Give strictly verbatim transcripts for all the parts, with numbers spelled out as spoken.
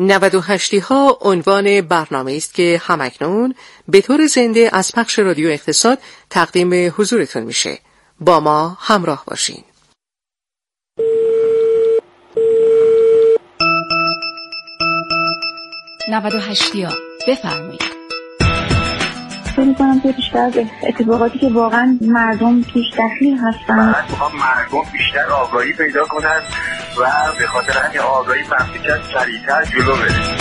نود و هشتی ها عنوان برنامه است که همکنون به طور زنده از پخش رادیو اقتصاد تقدیم حضورتون میشه. با ما همراه باشین. نود و هشتی ها بفرمایید. فکر می‌کنم که بیشتر از اتفاقاتی که واقعا مردم توش دخیل هستن، مردم بیشتر آگاهی پیدا کنن و به خاطر همین آگاهی مملکت سریعتر جلو بره.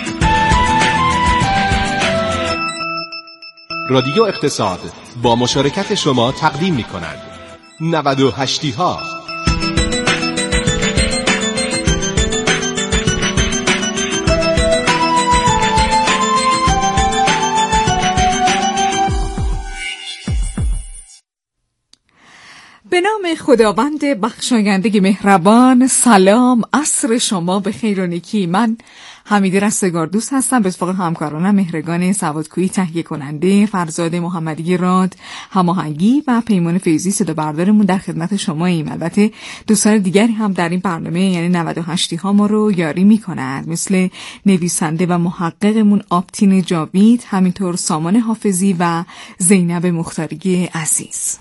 رادیو اقتصاد با مشارکت شما تقدیم می‌کند نود و هشتی ها. به نام خداوند بخشاینده مهربان. سلام، عصر شما به خیر و نیکی. من حمیده رستگار دوست هستم. به اتفاق همکارانم مهرگان سوادکویی تهیه کننده، فرزاد محمدی راد هماهنگی و پیمان فیضی صدا بردارمون در خدمت شماییم. البته دوستان دیگری هم در این برنامه یعنی نود و هشتی ها ما رو یاری میکنند، مثل نویسنده و محققمون آبتین جاوید، همینطور سامان حافظی و زینب مختاری عزیز.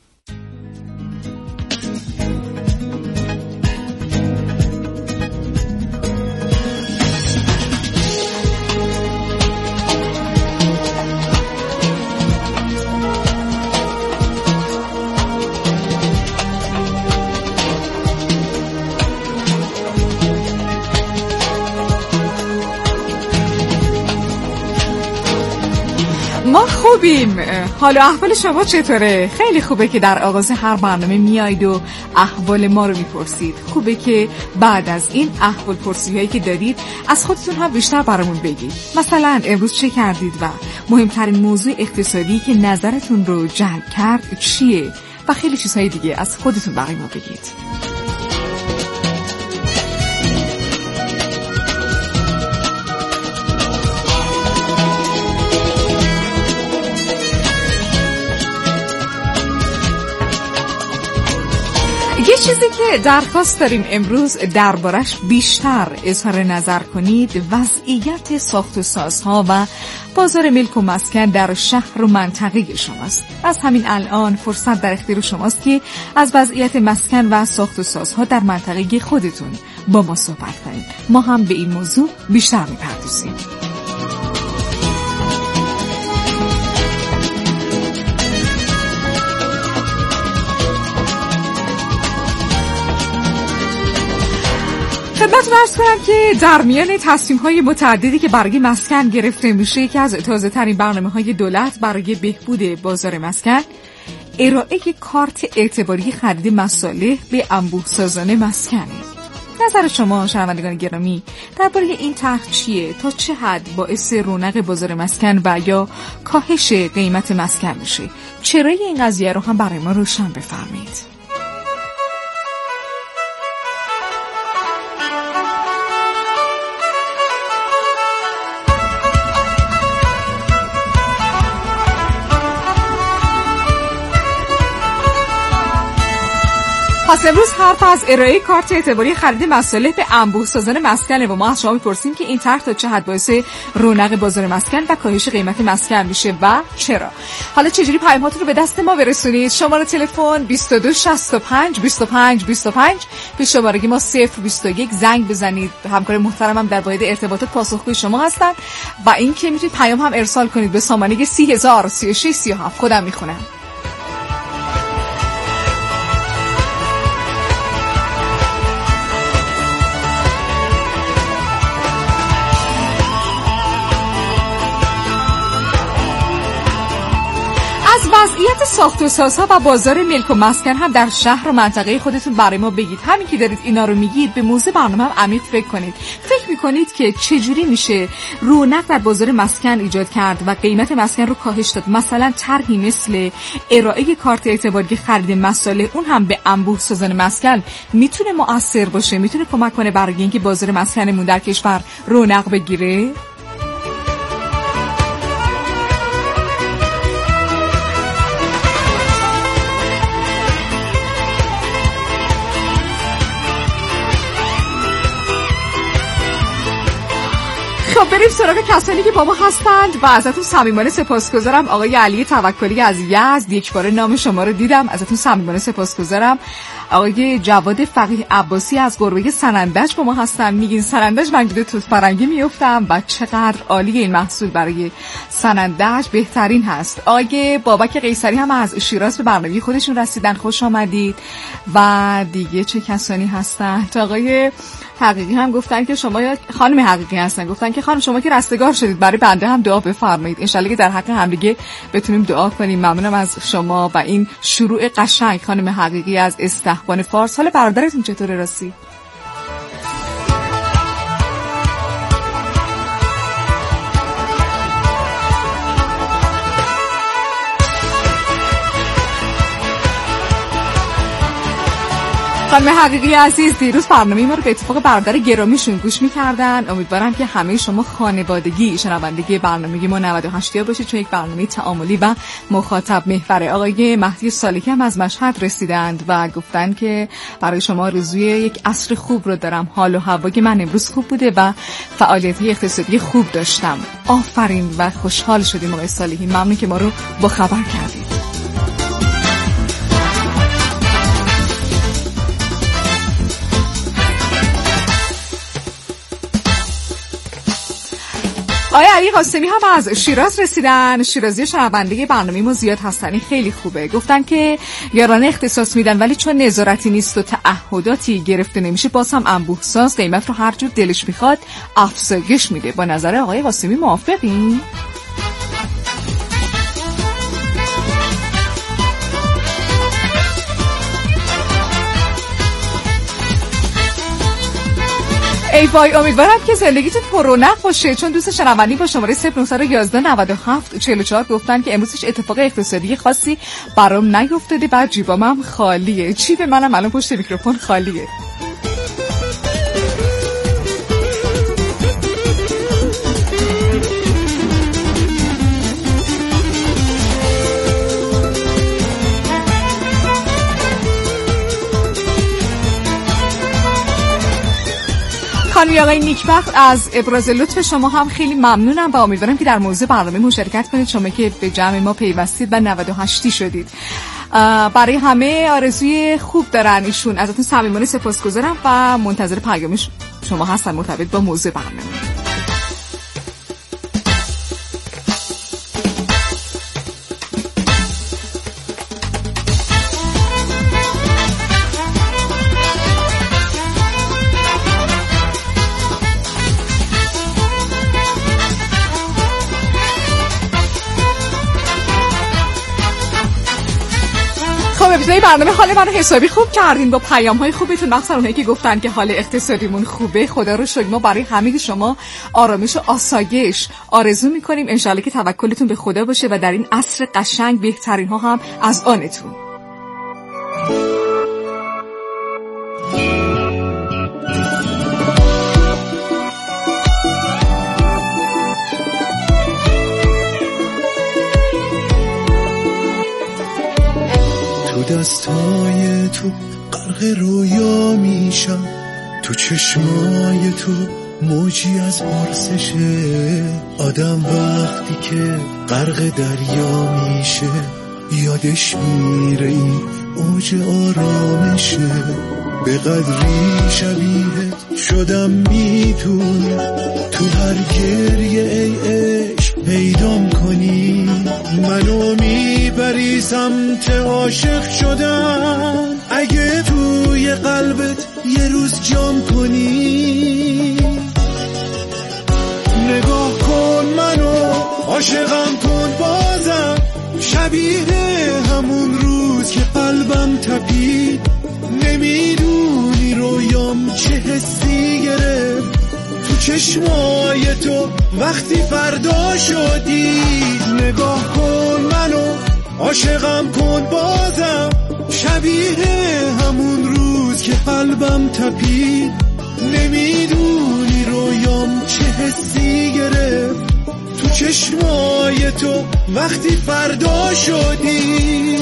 ما خوبیم. حال و احوال شما چطوره؟ خیلی خوبه که در آغاز هر برنامه میایید و احوال ما رو میپرسید. خوبه که بعد از این احوال پرسی هایی که دارید از خودتون هم بیشتر برامون بگید. مثلا امروز چه کردید و مهمترین موضوع اقتصادی که نظرتون رو جلب کرد چیه و خیلی چیزهای دیگه از خودتون برای ما بگید. یه چیزی که درخواست داریم امروز دربارش بیشتر اظهار نظر کنید وضعیت ساخت و سازها و بازار ملک و مسکن در شهر و منطقه شماست. از همین الان فرصت در اختیار شماست که از وضعیت مسکن و ساخت و سازها در منطقه خودتون با ما صحبت کنید. ما هم به این موضوع بیشتر می‌پردازیم. خدمتتون عرض کنم که در میان تصمیم‌های متعددی که برای مسکن گرفته میشه، یکی از تازه‌ترین برنامه‌های دولت برای بهبود بازار مسکن ارائه کارت اعتباری خرید مصالح به انبوه‌سازان مسکنه. نظر شما شنوندگان گرامی درباره این طرح چیه؟ تا چه حد باعث رونق بازار مسکن و یا کاهش قیمت مسکن میشه؟ چرای این قضیه رو هم برای ما روشن بفرمایید. پس امروز حرف از ارائه کارت اعتباری خرید مصالح به انبوه‌سازان مسکن و ما از شما می‌پرسیم که این طرح تا چه حد باعث رونق بازار مسکن و کاهش قیمت مسکن میشه و چرا. حالا چجوری پیام‌هاتون رو به دست ما برسونید؟ شماره تلفن بیست و دو شصت و پنج بیست و پنج بیست و پنج به شماره ما صفر بیست و یک زنگ بزنید. همکار محترمم در واحد ارتباطات پاسخگوی شما هستن و این که میتونید پیام هم ارسال کنید به سامانه سی هزار سی و شش سی و هفت. خودم میخونم. وضعیت ساخت و سازها و بازار ملک و مسکن هم در شهر و منطقه خودتون برای ما بگید. همین که دارید اینا رو میگید به موضوع برنامه هم عمیق فکر کنید. فکر میکنید که چجوری میشه رونق در بازار مسکن ایجاد کرد و قیمت مسکن رو کاهش داد؟ مثلا طرحی مثل ارائه کارت اعتباری خرید مصالح، اون هم به انبوه‌سازان مسکن، میتونه مؤثر باشه، میتونه کمک کنه برای اینکه بازار مسکنمون در کشور رونق بگیره؟ بریم سراغ کسانی که با ما هستند و ازتون صمیمانه سپاسگزارم. آقای علی توکلی از یزد، یک بار نام شما رو دیدم، ازتون صمیمانه سپاسگزارم. آقای جواد فقیه عباسی از گربه سنندج با ما هستن، میگین سنندج من گیده توت فرنگی میافتم و چقدر عالی این محصول برای سنندج بهترین هست. آقای بابک قیصری هم از شیراز به برنامه خودشون رسیدن، خوش آمدید. و دیگه چه کسانی هستن؟ آقای حقیقی هم گفتن که شما، خانم حقیقی هستن، گفتن که خانم شما که رستگار شدید برای بنده هم دعا بفرمایید، ان شاءالله که در حق هم دیگه بتونیم دعا کنیم. ممنونم از شما و این شروع قشنگ. خانم حقیقی از استحبان فارس، حال برادرتون چطوره راستی؟ خانم حقیقی عزیز دیروز برنامه ما رو به اتفاق برادر گرامیشون گوش می‌کردن. امیدوارم که همه شما خانوادگی شنوندگی برنامه ما نود و هشت باشید، چون یک برنامه تعاملی و مخاطب محور. آقای مهدی صالحی هم از مشهد رسیدند و گفتن که برای شما آرزوی یک عصر خوب رو دارم. حال و هوای من امروز خوب بوده و فعالیت‌های اقتصادی خوب داشتم. آفرین و خوشحال شدیم آقای صالحی. ممنون که ما رو با خبر کردید. آقای علی قاسمی هم از شیراز رسیدن. شیرازی شنونده برنامه ما زیاد هستن، خیلی خوبه. گفتن که یارانه اختصاص میدن ولی چون نظارتی نیست و تعهداتی گرفته نمیشه باز هم انبوه ساز قیمت رو هر جور دلش میخواد افزایش میده. با نظر آقای قاسمی موافقین؟ ای وای، امیدوارم که زندگیتون پر رونق باشه، چون دوست شنوندی با شماره صفر نه یک یک نه هفت چهار چهار گفتن که امروزش اتفاق اقتصادی خاصی برام نیفتاده، بعد جیبام هم خالیه. جیب منم الان پشت میکروفون خالیه. خانم آقای نیکبخت از ابراز لطف شما هم خیلی ممنونم و امیدوارم که در موضوع برنامه مشارکت کنید، شما که به جمع ما پیوستید و نود و هشت شدید. برای همه آرزوی خوب دارن ایشون. ازتون صمیمانه سپاسگزارم و منتظر پیام شما هستم مرتبط با موضوع برنامه. ابتدای برنامه حال من رو حسابی خوب کردین با پیام‌های خوبتون، مخصوصا اونایی که گفتن که حال اقتصادیمون خوبه. خدا رو شکر. ما برای همه شما آرامش و آسایش آرزو می‌کنیم. ان شاءالله که توکلتون به خدا باشه و در این عصر قشنگ بهترین ها هم از آنتون. دستای تو غرق رویا میشم، تو چشمای تو موجی از پرسشه. آدم وقتی که غرق دریا میشه یادش میره این اوج آرامشه. به قدری شبیهت شدم میتونی تو هر گریه ای عشق پیدام کنی. منو میبری سمت عاشق شدن، اگه توی قلبت یه روز جام کنی. نگاه کن منو، عاشقم کن بازم، شبیه همون روز که قلبم تپید. نمیدونی رویام چه حسی گرفت تو چشمای تو وقتی فردا شدی. نگاه کن منو، عاشقم کن بازم، شبیه همون روز که قلبم تپید. نمیدونی رویام چه حسی گرفت تو چشمای تو وقتی فردا شدی.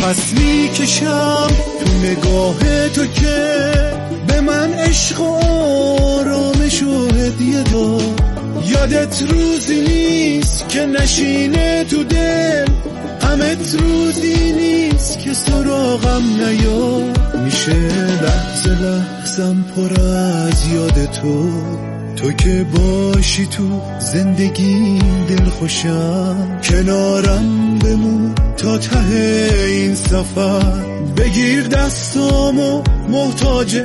نفس میکشم تو نگاه تو که به من عشق و آرامش و هدیه داد. یادت روزی نیست که نشینه تو دل، غمت روزی نیست که سراغم نیاد. میشه لحظه لحظم پر از یاد تو، تو که باشی تو زندگی دل خوشم. کنارم بمون تا ته این سفر، بگیر دستامو محتاج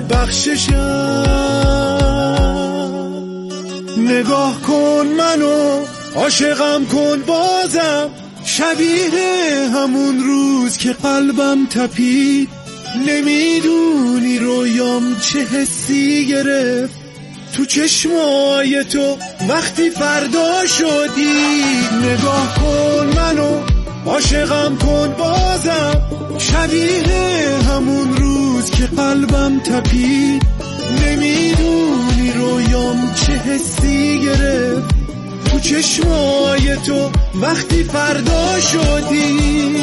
بخششم. نگاه کن منو، عاشقم کن بازم، شبیه همون روز که قلبم تپید. نمیدونی رویام چه حسی گرفت تو چشمای تو وقتی فردا شدی. نگاه کن منو، عاشقم کن بازم، شبیه همون روز که قلبم تپید. نمیدونی رویام چه حسی گرفت تو چشمای تو وقتی فردا شدی.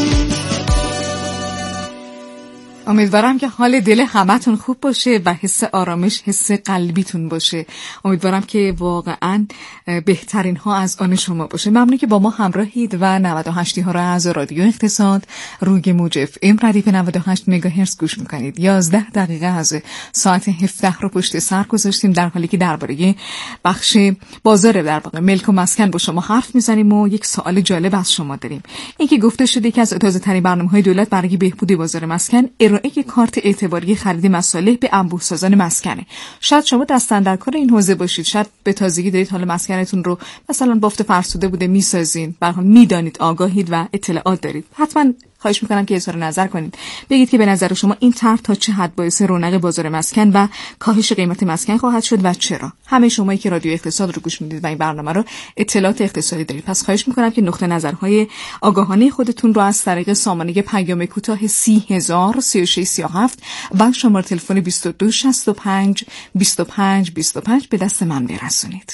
امیدوارم که حال دل همتون خوب باشه و حس آرامش حس قلبیتون باشه. امیدوارم که واقعا بهترین ها از آن شما باشه. ممنون که با ما همراهید و نود و هشت ها را از رادیو اقتصاد روی موج اف ام ردیف نود و هشت مگاهرتز گوش میکنید. یازده دقیقه از ساعت هفده رو پشت سر گذاشتیم، در حالی که درباره بخش بازار در واقع ملک و مسکن با شما حرف میزنیم و یک سوال جالب از شما داریم. اینکه گفته شده که از تازه ترین برنامه‌های دولت برای بهبود بازار مسکن ارائه کارت اعتباری خرید مصالح به انبوه‌سازان مسکنه. شاید شما دست اندرکار این حوزه باشید، شاید به تازگی دارید حالا مسکنتون رو مثلا بافت فرسوده بوده میسازین، به هر حال میدانید، آگاهید و اطلاعات دارید. حتما خواهش میکنم که اظهار نظر کنید، بگید که به نظر شما این طرح تا چه حد باعث رونق بازار مسکن و کاهش قیمت مسکن خواهد شد و چرا. همه شمایی که رادیو اقتصاد رو گوش میدید و این برنامه رو اطلاعات اقتصادی دارید، پس خواهش میکنم که نقطه نظرهای آگاهانه خودتون رو از طریق سامانه پیام کوتاه سی هزار سی و شش سی و هفت و شماره تلفن بیست و دو شصت و پنج بیست و پنج بیست و پنج به دست من برسونید.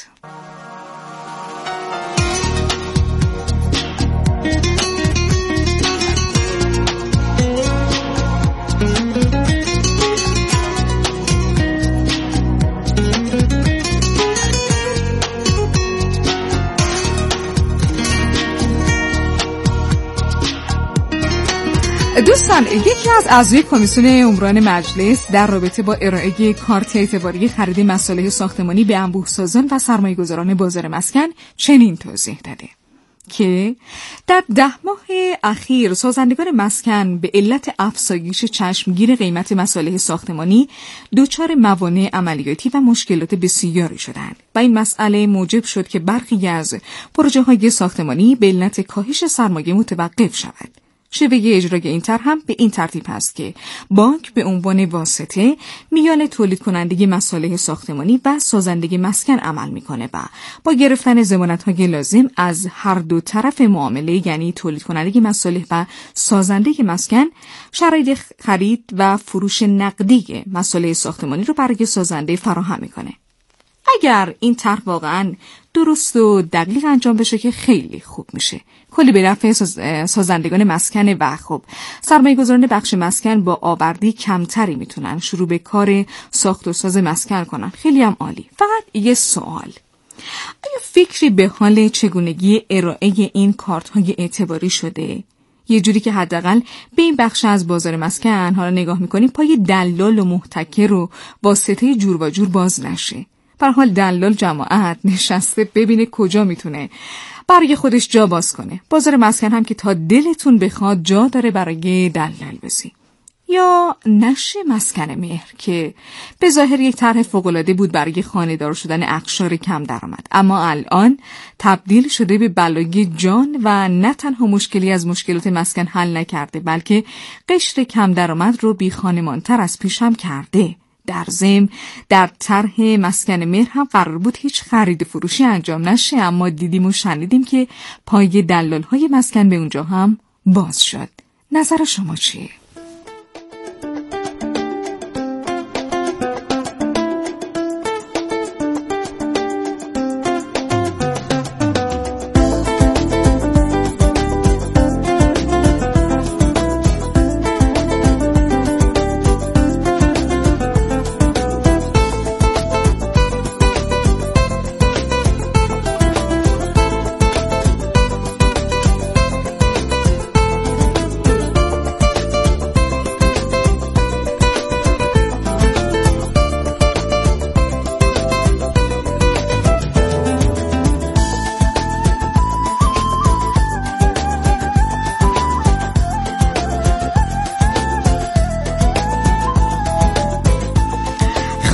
دوستان، یکی از اعضای کمیسیون عمران مجلس در رابطه با ارائه کارت اعتباری خرید مصالح ساختمانی به انبوه‌سازان و سرمایه‌گذاران بازار مسکن چنین توضیح داده که در ده ماه اخیر سازندگان مسکن به علت افزایش چشمگیر قیمت مصالح ساختمانی دچار موانع عملیاتی و مشکلات بسیاری شدند و این مسئله موجب شد که برخی از پروژه‌های ساختمانی به علت کاهش سرمایه متوقف شود. شیوه اجرای این طرح هم به این ترتیب است که بانک به عنوان واسطه میان تولید کننده مصالح ساختمانی و سازنده مسکن عمل میکنه و با گرفتن ضمانت‌های لازم از هر دو طرف معامله، یعنی تولید کننده مصالح و سازنده مسکن، شرایط خرید و فروش نقدی مصالح ساختمانی رو برای سازنده فراهم میکنه. اگر این طرح واقعاً درست و دقیق انجام بشه که خیلی خوب میشه، کلی به نفع سازندگان مسکن و خب سرمایه‌گذاران بخش مسکن با آوردی کمتری میتونن شروع به کار ساخت و ساز مسکن کنن. خیلی هم عالی. فقط یه سوال، آیا فکری به حال چگونگی ارائه این کارت‌های اعتباری شده؟ یه جوری که حداقل به این بخش از بازار مسکن حالا نگاه میکنیم پای دلال و محتکر و واسطه جور و جور باز نشه. به هر حال دلال جماعت نشسته ببینه کجا میتونه برای خودش جا باز کنه. بازار مسکن هم که تا دلتون بخواد جا داره برای دلال بزی. یا نشه مسکن مهر که به ظاهر یک طرح فوق‌العاده بود برای خانه‌دار شدن اقشار کم درآمد، اما الان تبدیل شده به بلای جان و نه تنها مشکلی از مشکلات مسکن حل نکرده، بلکه قشر کم درآمد رو بی خانمان‌تر از پیش هم کرده. در ضمن در طرح مسکن مهر هم قرار بود هیچ خرید فروشی انجام نشه، اما دیدیم و شنیدیم که پای دلال‌های مسکن به اونجا هم باز شد. نظر شما چیه؟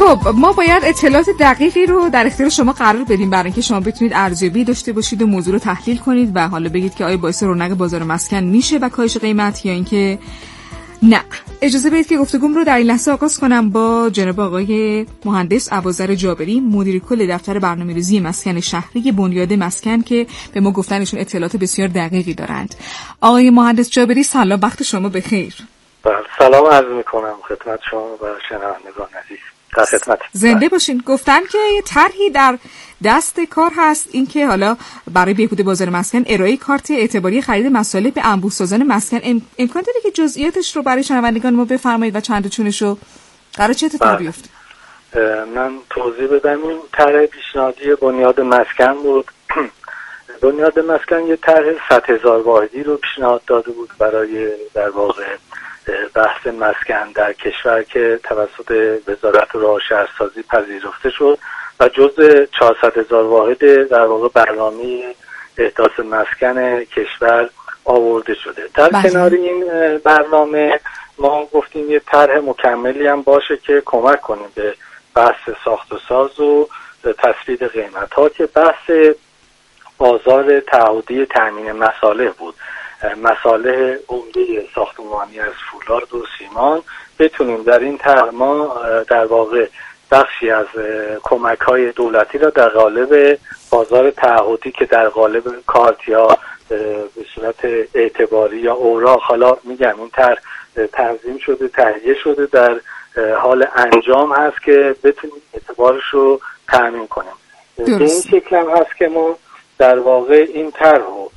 خب ما باید اطلاعات دقیقی رو در اختیار شما قرار بدیم برای اینکه شما بتونید ارزیابی داشته باشید و موضوع رو تحلیل کنید و حالا بگید که آیا باعث رونق بازار مسکن میشه و کاهش قیمت یا اینکه نه. اجازه بدید که گفتگوم رو در این لحظه آغاز کنم با جناب آقای مهندس ابوذر جابری، مدیر کل دفتر برنامه‌ریزی مسکن شهری بنیاد مسکن که به ما گفتنشون اطلاعات بسیار دقیقی دارند. آقای مهندس جابری سلام، وقت شما بخیر. بله سلام عرض میکنم خدمت شما و شنوندگان عزیز. در خدمت. زنده باشین. گفتن که یه طرحی در دست کار هست، این که حالا برای بهبود بازار مسکن ارائه کارت اعتباری خرید مصالح به انبوه‌سازان مسکن. ام... امکان داره که جزئیاتش رو برای شنوندگان ما بفرمایید و چند و چونش رو قرار چه اتفاقی بیفته؟ من توضیح بدم. این طرح پیشنهادی بنیاد مسکن بود. بنیاد مسکن یه طرح صد هزار واحدی رو پیشنهاد داده بود برای در واقع بحث مسکن در کشور که توسط وزارت راه و شهرسازی پذیرفته شد و جزء چهارصد هزار واحد در واقع برنامه احداث مسکن کشور آورده شده. در بحث. کنار این برنامه ما گفتیم یه طرح مکملی هم باشه که کمک کنیم به بحث ساخت و ساز و تثبیت قیمت ها که بحث بازار تعهدی تامین مصالح بود. مصالح عمده ساختمانی از فولاد و سیمان بتونیم در این طرح ما در واقع بخشی از کمک‌های دولتی را در قالب بازار تعهدی که در قالب کارت یا به صورت اعتباری یا اوراق، حالا میگم این طرح تنظیم شده، تهیه شده، در حال انجام هست که بتونیم اعتبارش رو تامین کنیم. به این شکل هم هست که ما در واقع این طرح رو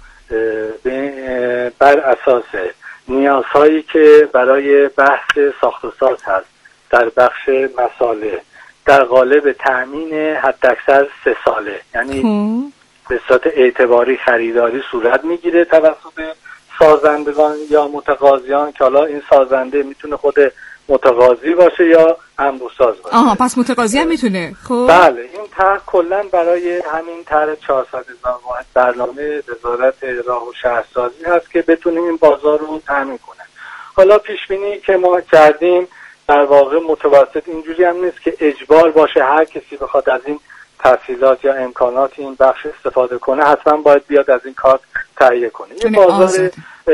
بر اساس نیازهایی که برای بحث ساخت و ساز هست در بخش مصالح در قالب تأمین حداکثر سه ساله، یعنی به صورت اعتباری خریداری صورت میگیره توسط سازندگان یا متقاضیان که حالا این سازنده میتونه خود متقاضی باشه یا انبوه‌ساز باشه. آها، پس متقاضی هم میتونه. خب بله، این طرح کلا برای همین طرح چهارصد هزار واحد برنامه وزارت راه و شهرسازی هست که بتونه این بازار رو تامین کنه. حالا پیش بینی که ما کردیم در واقع متوسط اینجوری هم نیست که اجبار باشه هر کسی بخواد از این تسهیلات یا امکانات این بخش استفاده کنه حتما باید بیاد از این کارت تهیه کنه. این بازار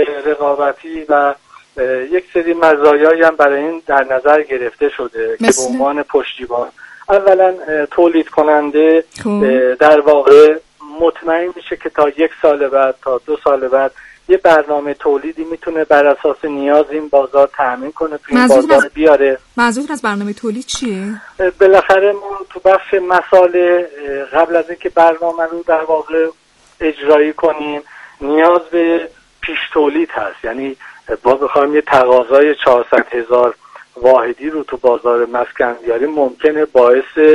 رقابتی و یک سری مزایایی هم برای این در نظر گرفته شده مثل؟ که به عنوان پشتیبان اولا تولید کننده در واقع مطمئن میشه که تا یک سال بعد تا دو سال بعد یه برنامه تولیدی میتونه بر اساس نیاز این بازار تامین کنه، تو این بازار از... بیاره. منظور از برنامه تولید چیه؟ بالاخره ما تو بخش مصالح قبل از اینکه برنامه رو در واقع اجرایی کنیم نیاز به پیش تولید هست، یعنی با بخوایم یه تقاضای چهارصد هزار واحدی رو تو بازار مسکن بیاریم ممکنه باعث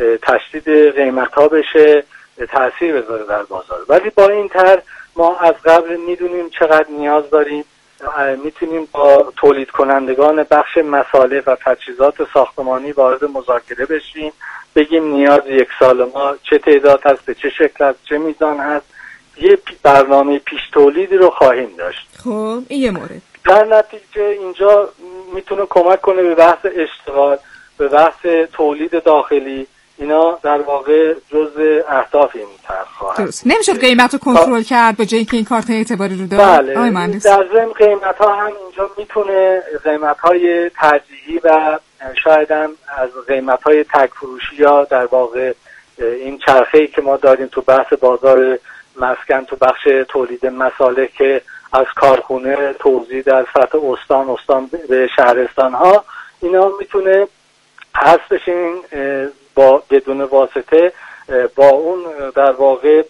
تشدید قیمت ها بشه، تأثیر بذاره در بازار. ولی با این طرح ما از قبل میدونیم چقدر نیاز داریم، میتونیم با تولید کنندگان بخش مصالح و تجهیزات ساختمانی وارد مذاکره بشیم، بگیم نیاز یک سال ما چه تعداد هست، به چه شکل هست، چه میزان هست، یه برنامه پیش تولیدی رو خواهیم داشت. خب این یه مورد. در نتیجه اینجا میتونه کمک کنه به بحث اشتغال، به بحث تولید داخلی، اینا در واقع جزء اهداف این طرح خواهد. درست. نمیشد قیمت رو کنترل کرد به جایی که این کارت اعتباری رو داره؟ بله. در ضمن قیمت ها هم اینجا میتونه قیمت های ترجیحی و شاید هم از قیمت های تک فروشی یا در واقع این چرخه‌ای که ما داریم تو بحث بازار مسکن تو بخش تولید مصالح که از کارخونه توزیع در سطح استان استان به شهرستان ها، اینا میتونه حذف بشین با بدون واسطه با اون در واقع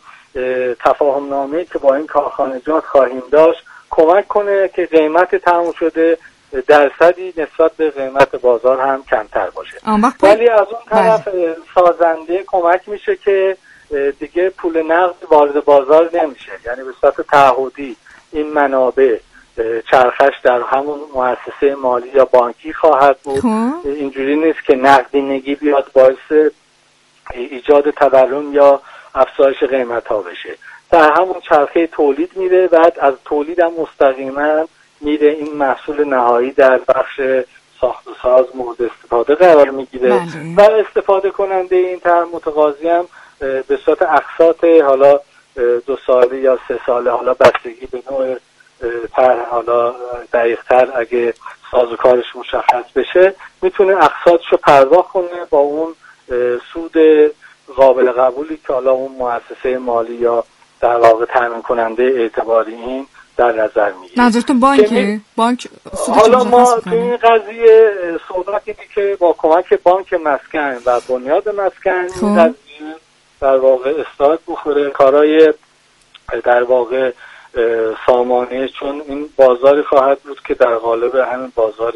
تفاهم نامه‌ای که با این کارخانجات خواهیم داشت کمک کنه که قیمت تموم شده درصدی نسبت به قیمت بازار هم کمتر باشه. ولی از اون طرف سازنده کمک میشه که دیگه پول نقد وارد بازار نمیشه، یعنی به صورت تعهدی این منابع چرخش در همون مؤسسه مالی یا بانکی خواهد بود. اینجوری نیست که نقدینگی بیاد باعث ایجاد تورم یا افزایش قیمت ها بشه. در همون چرخه تولید میره، بعد از تولید هم مستقیما میره این محصول نهایی در بخش ساخت و ساز مورد استفاده قرار میگیره و استفاده کننده این طرح متقاضی هم به صورت اقساط حالا دو ساله یا سه ساله، حالا بستگی به نوع طرح، حالا دقیق‌تر اگه سازوکارش مشخص بشه میتونه اقساطشو پرداخت کنه با اون سود قابل قبولی که حالا اون مؤسسه مالی یا در واقع تامین کننده اعتباری این در نظر میگیره. منظورتون بانکه؟ بانک حالا ما تو این قضیه صحبت اینه که با کمک بانک مسکن و بنیاد مسکن این قضیه در واقع اصلاحات بخوره، کارهای در واقع سامانه، چون این بازاری خواهد بود که در قالب همین بازار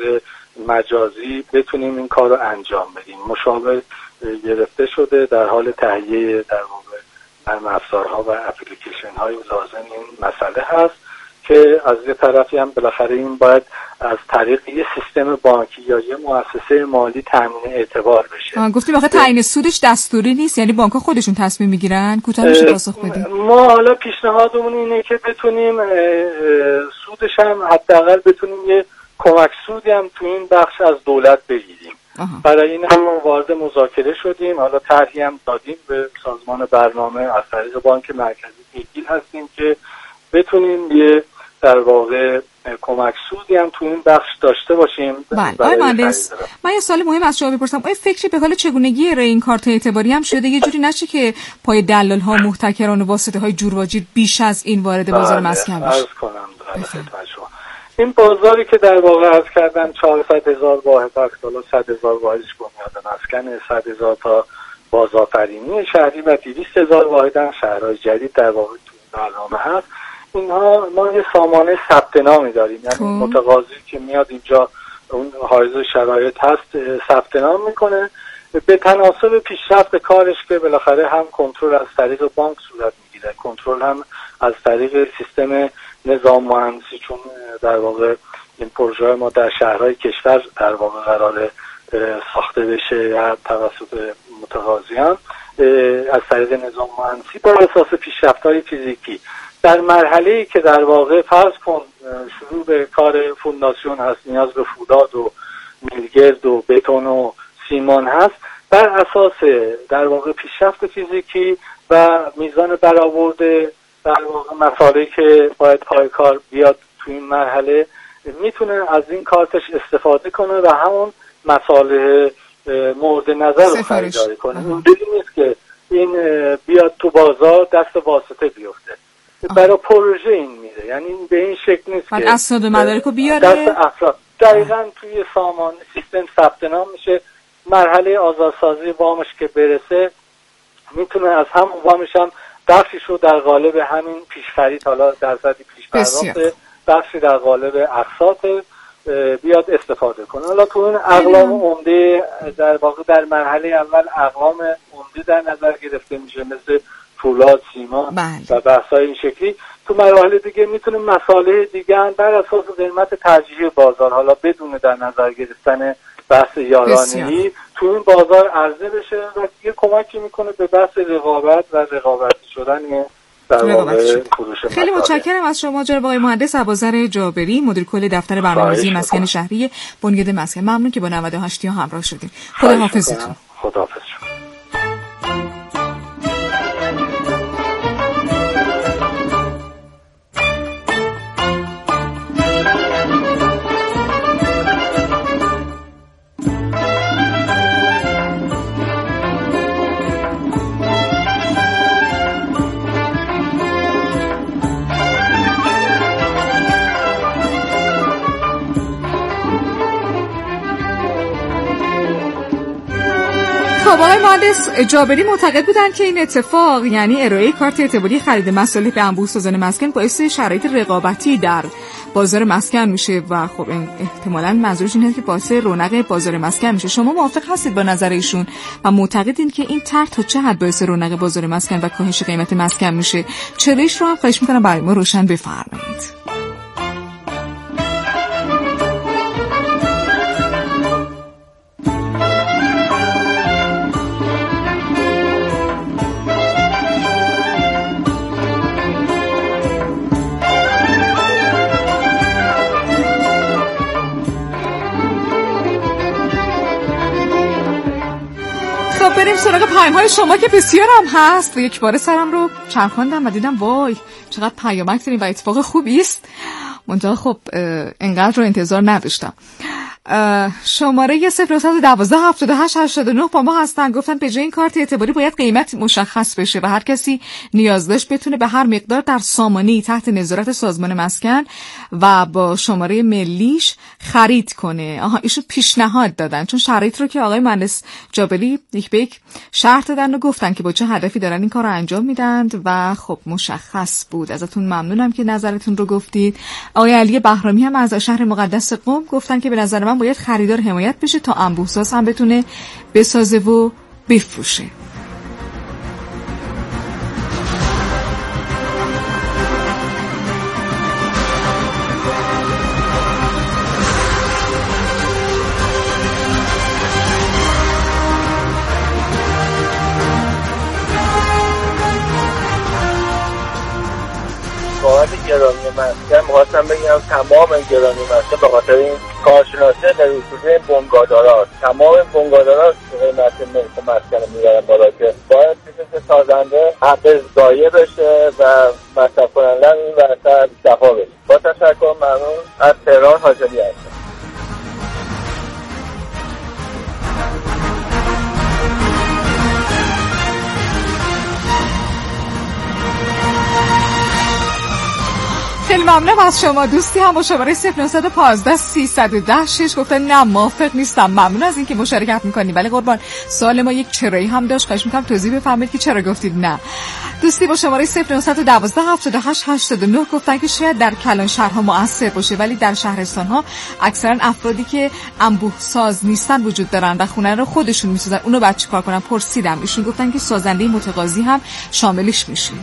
مجازی بتونیم این کار رو انجام بدیم. مشاور گرفته شده، در حال تهیه در واقع نرم افزارها و اپلیکیشن های لازم این مسئله هست که از یه طرفی هم بالاخره این باید از طریق یه سیستم بانکی یا یه مؤسسه مالی تامین اعتبار بشه. گفتیم آخه تعیین سودش دستوری نیست، یعنی بانک‌ها خودشون تصمیم میگیرن؟ کوتاه میشه پاسخ بدید. ما حالا پیشنهادمون اینه که بتونیم سودش هم حداقل بتونیم یه کمک سودی هم تو این بخش از دولت بگیریم. آها. برای این هم وارد مذاکره شدیم، حالا طرحی هم دادیم به سازمان برنامه، از طریق بانک مرکزی پیگیر هستیم که بتونیم یه در واقع کمک سودی هم تو این بخش داشته باشیم. بله آقای مهندس، من یه سوال مهم از شما بپرسم. آیا فکری به حال چگونگی ارائه این کارت اعتباری هم شده؟ یه جوری نشه که پای دلال ها، محتکران و واسطه های جور و جور بیش از این وارد بازار مسکن بشه؟ عرض کنم شما این بازاری که در واقع عرض کردن چهارصد هزار واحد هست، حالا صد هزار واحدش بنیاد مسکن، صد هزار تا بازآفرینی شهری و دویست هزار واحد هم شهرهای جدید در واقع تو برنامه هست. اینها ما یه سامانه ثبت نامی داریم، یعنی متقاضی که میاد اینجا اون حائز شرایط هست ثبت نام میکنه به تناسب پیشرفت کارش که بالاخره هم کنترل از طریق بانک صورت میگیره، کنترل هم از طریق سیستم نظام مهندسی، چون در واقع این پروژه ما در شهرهای کشور در واقع قرار ساخته بشه یا توسط متقاضیان از طریق نظام مهندسی بر اساس پیشرفت‌های فیزیکی. در مرحله‌ای که در واقع فرض کن شروع به کار فونداسیون هست، نیاز به فولاد و میلگرد و بتون و سیمان هست، بر اساس در واقع پیشرفت فیزیکی و میزان برآورده در واقع مسائلی که باید پای کار بیاد تو این مرحله میتونه از این کارتش استفاده کنه و همون مسائل مورد نظر رو خریداری کنه. اینجوری نیست که این بیاد تو بازار دست واسطه بیفته. برای پروژه این میره، یعنی به این شکل نیست که اسناد مدارکو بیاره دست افراد. دقیقاً توی سامان سیستم ثبت نام میشه، مرحله آزادسازی وامش که برسه میتونه از همون وامش هم بخشیش رو در قالب همین پیش خرید، حالا درصدی پیش پرداخت، بخشی در قالب اقساط بیاد استفاده کنه. حالا تو این اقلام عمده در واقع در مرحله اول اقلام عمده در نظر گرفته میشه، مثل فولاد، سیمان و بحث‌های این شکلی. تو مراحل دیگه میتونه مسائل دیگه هم بر اساس قیمت ترجیحی بازار، حالا بدون در نظر گرفتن بحث یارانه‌ای، تو این بازار عرضه بشه و دیگه کمکی میکنه به بحث رقابت و رقابتی شدن در واقع فروش. خیلی متشکرم از شما جناب آقای مهندس ابوذر جابری، مدیر کل دفتر برنامه‌ریزی مسکن شهری بنیاد مسکن. ممنون که با نود و هشت یا همراه شدید. خدا حافظتون. خدا حافظ شما. آقای مهندس جابری معتقد بودن که این اتفاق، یعنی ارائه کارت اعتباری خرید مسائل به انبوه سازان مسکن، باعث شرایط رقابتی در بازار مسکن میشه و خب احتمالاً منظورش اینه که باعث رونق بازار مسکن میشه. شما موافق هستید با نظر ایشون و معتقدین که این طرح تا چه حد باعث رونق بازار مسکن و کاهش قیمت مسکن میشه؟ چرایش رو هم خواهش میکنم برای ما روشن بفرمایید. بریم سراغ پیام‌های شما که بسیار هم هست. و یک بار سرم رو چرخاندم و دیدم وای چقدر پیامک داریم و اتفاق خوبی است. منتها خب انقدر رو انتظار نداشتم. شماره صفر نهصد و دوازده هفتاد و هشت هشتاد و نه با ما هستن. گفتن به جای این کارت اعتباری باید قیمت مشخص بشه و هر کسی نیاز داشت بتونه به هر مقدار در سامانه‌ای تحت نظارت سازمان مسکن و با شماره ملیش خرید کنه. آها ایشون پیشنهاد دادن، چون شرایط رو که آقای مهندس جابلی یک به یک شرط دادن و گفتن که با چه هدفی دارن این کار رو انجام میدند و خب مشخص بود. ازتون ممنونم که نظرتون رو گفتید. آقای علی بهرامی هم از شهر مقدس قم گفتن که به نظر من باید خریدار حمایت بشه تا انبوه‌ساز هم بتونه بسازه و بفروشه. بابت گرانی مسکن می‌خواستم بگم تمام گرانی مسکن به خاطر این کارشناسی در اصولی بنگادارا، تمام بنگادارا قیمت ملک مسکن میبرن بالا که باید که سازنده حق ضایع بشه و مصرف کننده این وسط دفاع بشه. با تشکر، ممنون. از تهران حاجلی هستم. خیلی ممنونم از شما. دوستی هم با شماره صفر نهصد و پانزده سیصد و ده شش گفتن نه موافق نیستم. ممنون از اینکه مشارکت میکنید. ولی قربان سوال ما یک چرایی هم داشت، خواهش میکنم توضیح بفرمایید که چرا گفتید نه. دوستی با شماره صفر نهصد و دوازده هفتاد و هشت هشتاد و نه گفتن که شاید در کلان شهرها مؤثر باشه ولی در شهرستانها اکثرا افرادی که انبوه ساز نیستن وجود دارن و خونه رو خودشون میسازن. اونو بعد چیکار کنن؟ پرسیدم. ایشون گفتن که سازنده متقاضی هم شاملش میشه.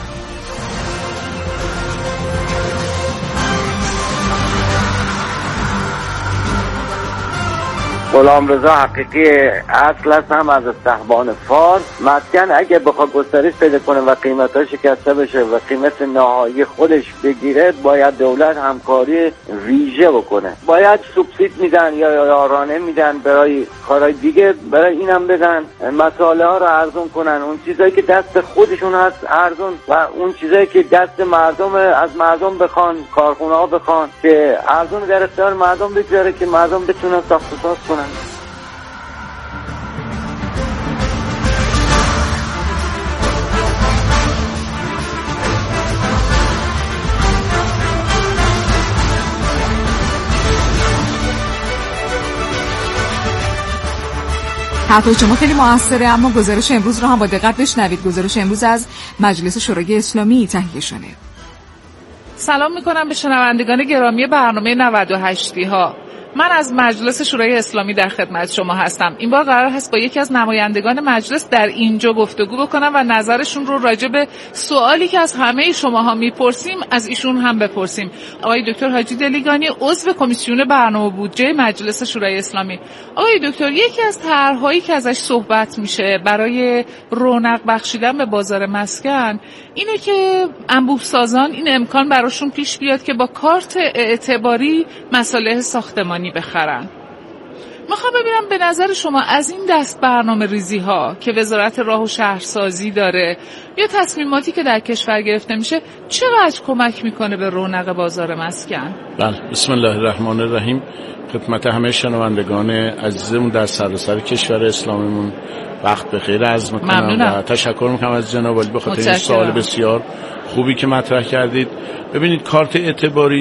غلام رضا حقیقی اصل هستم از استحبان فارس. مسکن اگه بخواد گسترش پیدا کنه و قیمتاش شکسته بشه و قیمت نهایی خودش بگیره، باید دولت همکاری ویژه بکنه. باید سوبسید میدن یا یارانه میدن برای کارهای دیگه، برای اینم بدن مسائله ها رو ارزون کنن. اون چیزایی که دست خودشون هست ارزون و اون چیزایی که دست مردم از مردم بخوان، کارخونه ها بخوان که ارزون در اختیار مردم بگذاره که مردم بتونن ساخت و ساز کنن. حرفای شما خیلی موثره، اما گزارش امروز رو هم با دقت بشنوید. گزارش امروز از مجلس شورای اسلامی تهیه شده. سلام میکنم به شنوندگان گرامی برنامه نود و هشت ها. من از مجلس شورای اسلامی در خدمت شما هستم. این بار قرار هست با یکی از نمایندگان مجلس در اینجا گفتگو بکنم و نظرشون رو راجع به سوالی که از همه شماها میپرسیم از ایشون هم بپرسیم. آقای دکتر حاجی دلیگانی، عضو کمیسیون برنامه بودجه مجلس شورای اسلامی. آقای دکتر، یکی از طرح‌هایی که ازش صحبت میشه برای رونق بخشیدن به بازار مسکن اینه که انبوه سازان این امکان براشون پیش بیاد که با کارت اعتباری مصالح ساختمانی بخرن. میخوام ببینم به نظر شما از این دست برنامه ریزی ها که وزارت راه و شهرسازی داره یا تصمیماتی که در کشور گرفته میشه چقدر کمک میکنه به رونق بازار مسکن؟ بله، بسم الله الرحمن الرحیم. خدمت همه شنوندگان عزیزمون در سراسر کشور اسلامیمون وقت بخیر عرض میکنم و تشکر میکنم از جناب عالی به خاطر این سوال بسیار خوبی که مطرح کردید. ببینید، کارت اعتباری